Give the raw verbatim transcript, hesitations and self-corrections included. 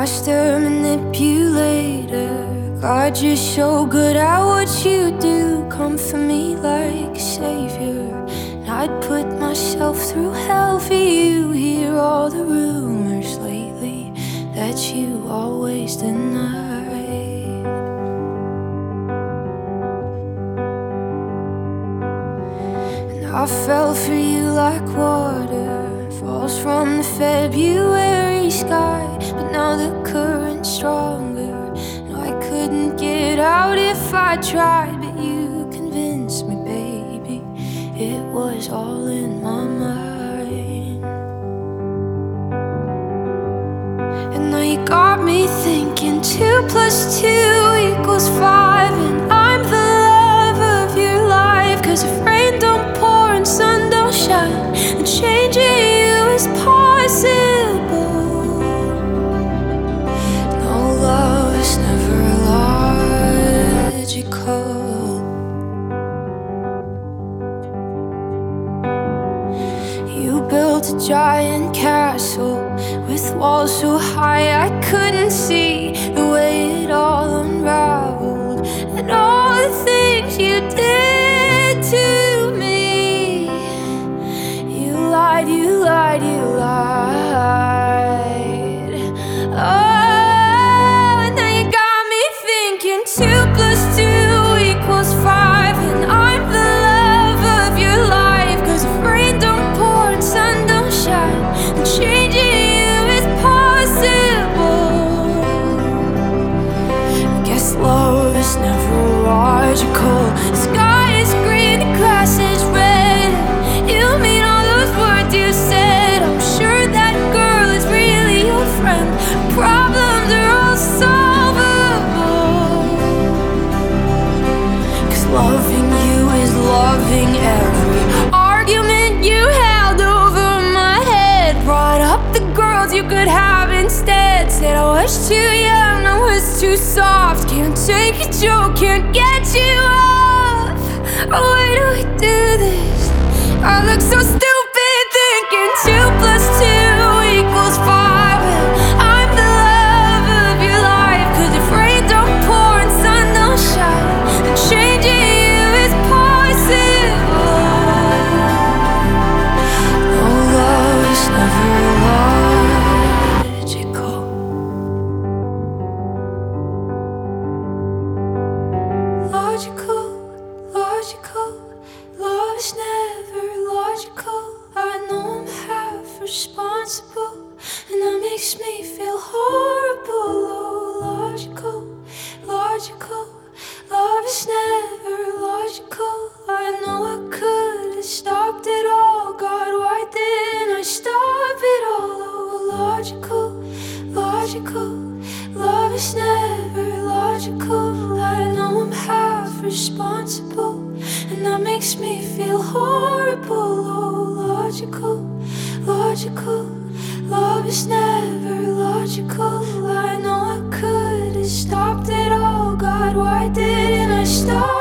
master manipulator. God, you're so good at what you do. Come for me like a savior, and I'd put myself through hell for you. Hear all the rumors lately that you always denied. And I fell for you like water falls from the February sky. But now the current's stronger, and I couldn't get out if I tried. But you convinced me, baby, it was all in my mind. And now you got me thinking two plus two equals five, and I'm the love of your life. Cause if rain don't pour and sun don't shine, then changing you is possible. No, love is never logical. You built a giant castle with walls so high I couldn't see the way it all unraveled, and all the things you did to me. You lied, you lied, you lied. Oh, and now you got me thinking two plus two equals five, and I'm the love of your life. Cause if rain don't pour and sun don't shine, then changing you is possible. I guess love is never logical. The sky is green, the grass is red. You mean all those words you said. I'm sure that girl is really your friend. Problems are all solvable. Cause loving you is loving every argument you held over my head. Brought up the girls you could have instead. Said I was too young, I was too soft. Can't take a joke, can't get you off. Why do we do this? I look so stupid thinking two plus two equals five, and I'm the love of your life. Cause if rain don't pour and sun don't shine, then changing you is possible. No, love is never logical. Logical, logical. Love is never logical. I know I'm half responsible, and that makes me feel horrible. Oh, logical, logical. Love is never logical. I know I could have stopped it all. God, why didn't I stop it all? Oh, logical, logical. Love is never logical. I know I'm half responsible, and that makes me feel horrible. Oh, logical, logical. Love is never logical. I know I could have stopped it all. God, why didn't I stop?